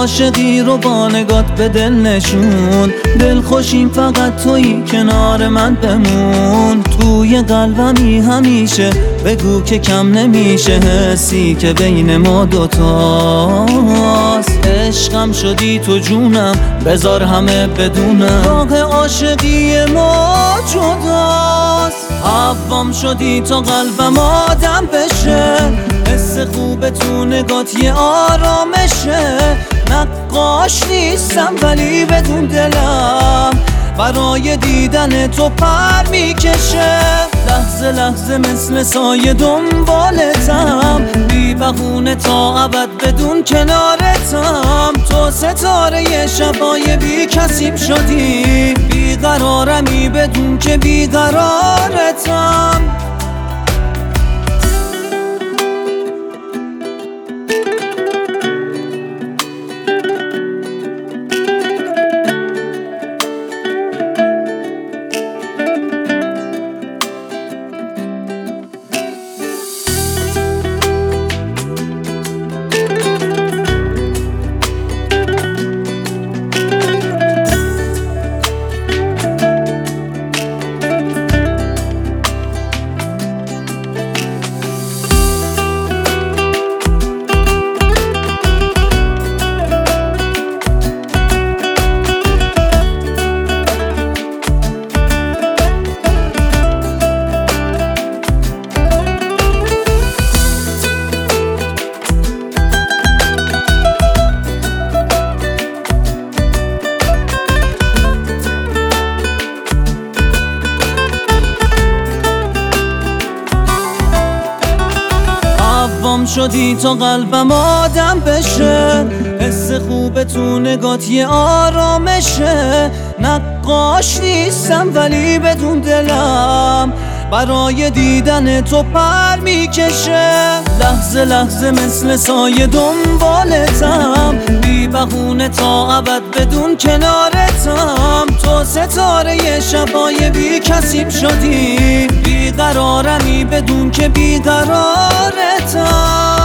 عاشقی رو با نگات به دل نشون، دل خوشیم فقط تویی کنار من بمون. توی قلبمی همیشه بگو که کم نمیشه حسی که بین ما دوتاست. عشقم شدی تو جونم بذار همه بدونم، راه عاشقی ما جداست. حوام شدی تا قلبم آدم بشه، حس خوب تو نگات یه آرامشه. نقاش نیستم ولی بدون دلم برای دیدن تو پر میکشه. لحظه لحظه مثل سایه دنبالتم، بی بهونه تا ابد بدون کنارتم. تو ستاره شبای بی کسیم شدی، بیقرارمی بدون که بیقرارتم. شدی تا قلبم آدم بشه، حس خوب تو نگات یه آرامشه. نقاش نیستم ولی بدون دلم برای دیدن تو پر میکشه. لحظه لحظه مثل سایه دنبالتم، بی بهونه تا ابد بدون کنارتم. تو ستاره شبای بی کسیم شدی، بیقرارمی بدون که بیقرارتم.